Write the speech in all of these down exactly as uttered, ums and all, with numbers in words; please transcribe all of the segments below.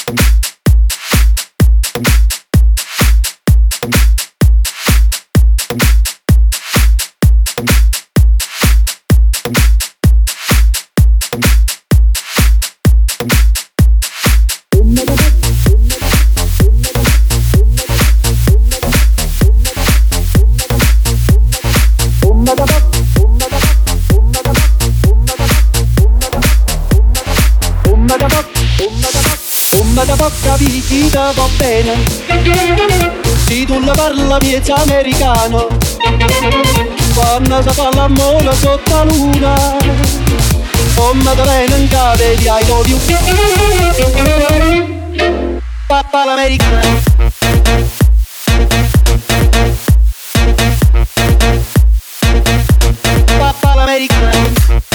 Vita va bene, se tu la parla miezza americano, quando si fa l'amore sotto la luna, come te viene in cave di I love you, papà l'americano. Papà l'americano.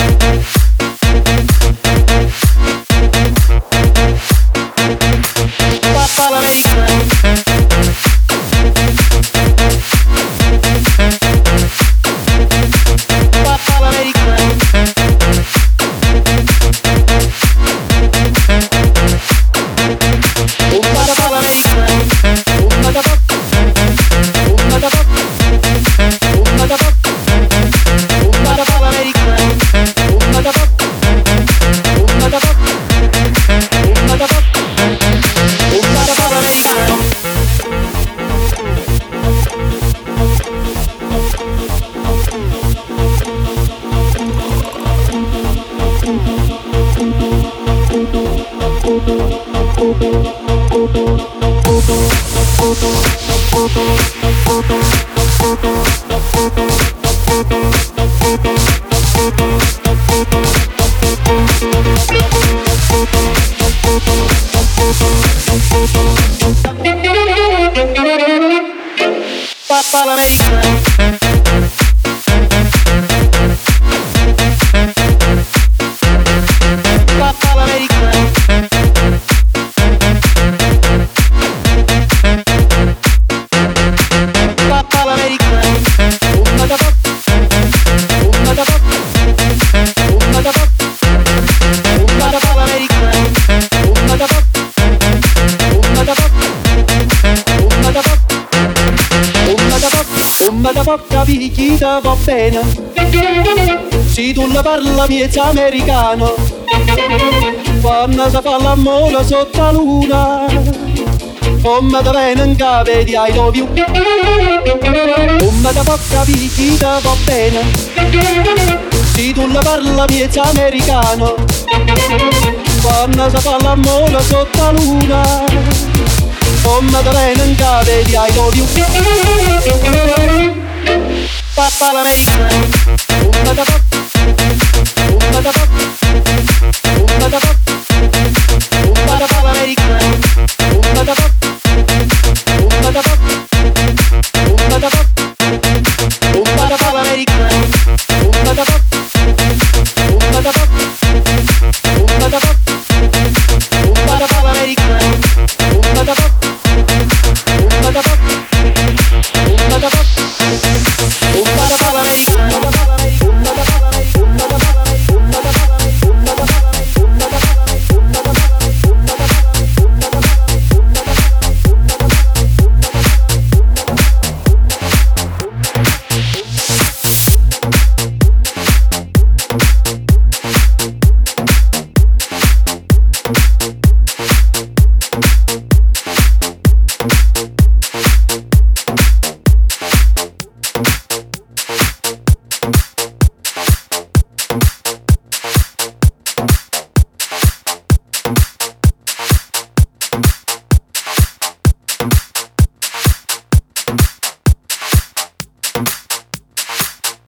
Papà l'americano. Papà l'americano. Un papà l'americano. Un papà. Un papà. Un papà. Un papà l'americano. Un papà. Un papà. Un papà. Un papà l'americano. Papà l'americano. Papà l'americano. Papà l'americano. Un matapò. Un matapò. Un matapò. Un matapò l'americano. Un matapò. Un matapò. Un matapò. Un matapò. Un matapò capita va bene, se tu la parla miezza americano, quando si fa l'amore sotto la luna, come te viene in cave di I love you. Un matapò capita va bene, se tu la parla miezza americano, quando si fa l'amore sotto la luna, come te viene in cave di I love you. Papà l'americano. Un matapò. Un matapò. Un matapò.